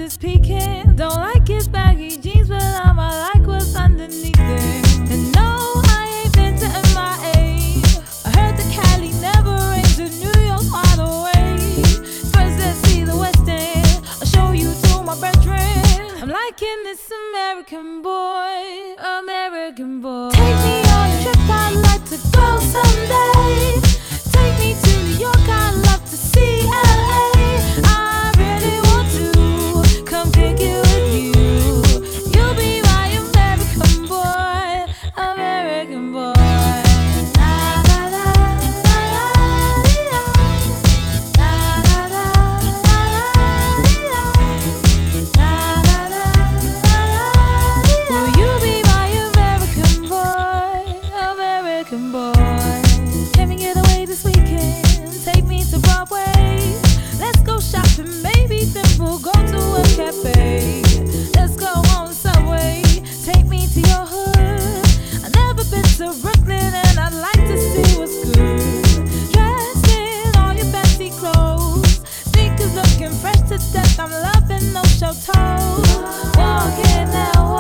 is peeking. Don't like his baggy jeans, but I like what's underneath it. And no, I ain't been to MIA. I heard the Cali never rains in New York all the way. First let's see the West End, I'll show you to my bedroom. I'm liking this American boy, American boy. Take me on a trip, I'd like to go someday. Take me to New York, I'd love to see LA. I really want to come kick it with you. You'll be my American boy, American boy. Will you be my American boy, American boy? Can we get away this weekend? Take me to Broadway. Let's go shopping, maybe then we'll go to a cafe. Let's go on the subway. Take me to your hood. I've never been to Brooklyn and I'd like to see what's good. Dressed in all your fancy clothes, sneakers looking fresh to death. I'm loving no show toes. Walking that way.